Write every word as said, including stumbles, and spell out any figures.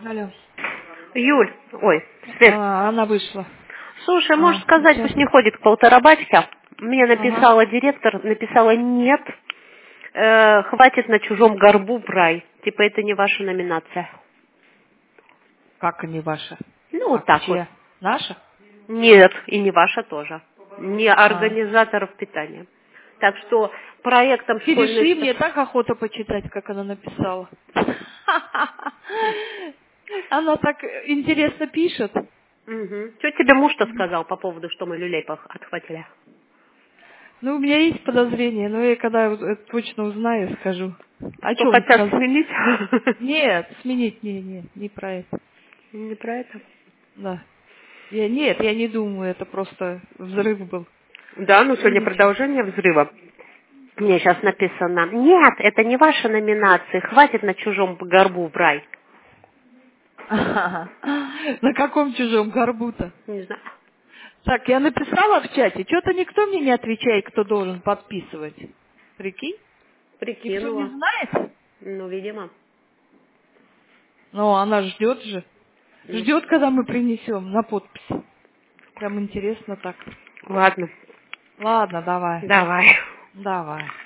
Алло. Юль, ой, Свет. А, она вышла. Слушай, А, можешь сказать, сейчас. пусть не ходит к полторабатике. Мне Ага. написала директор, написала нет, э, хватит на чужом горбу брай. Типа это не ваша номинация. Как они ваша? Ну, А вот так вот. чья? Наша? Нет, и не ваша тоже. Не А. организаторов питания. Так что проектом школьной... Перешли, мне так охота почитать, как она написала. Она так интересно пишет. Угу. Что тебе муж-то сказал по поводу, что мы люлей пох- отхватили? Ну, у меня есть подозрение, но я когда это точно узнаю, скажу. О Что чем хотят сказать? сменить? Нет, сменить, не, не, не про это. Не про это. Да. Я, нет, я не думаю, это просто взрыв был. Да, ну Ну, сегодня ничего. продолжение взрыва. Мне сейчас написано, нет, это не ваша номинация, хватит на чужом горбу брай. На каком чужом горбу-то? Не знаю. Так, я написала в чате, что-то никто мне не отвечает, кто должен подписывать. Прикинь? Никто не Прикинула. знает? Ну, видимо. Ну, она ждет же. Ну, Ждет, когда мы принесем на подпись. Прям интересно так. ладно, Ладно, давай. давай. Давай.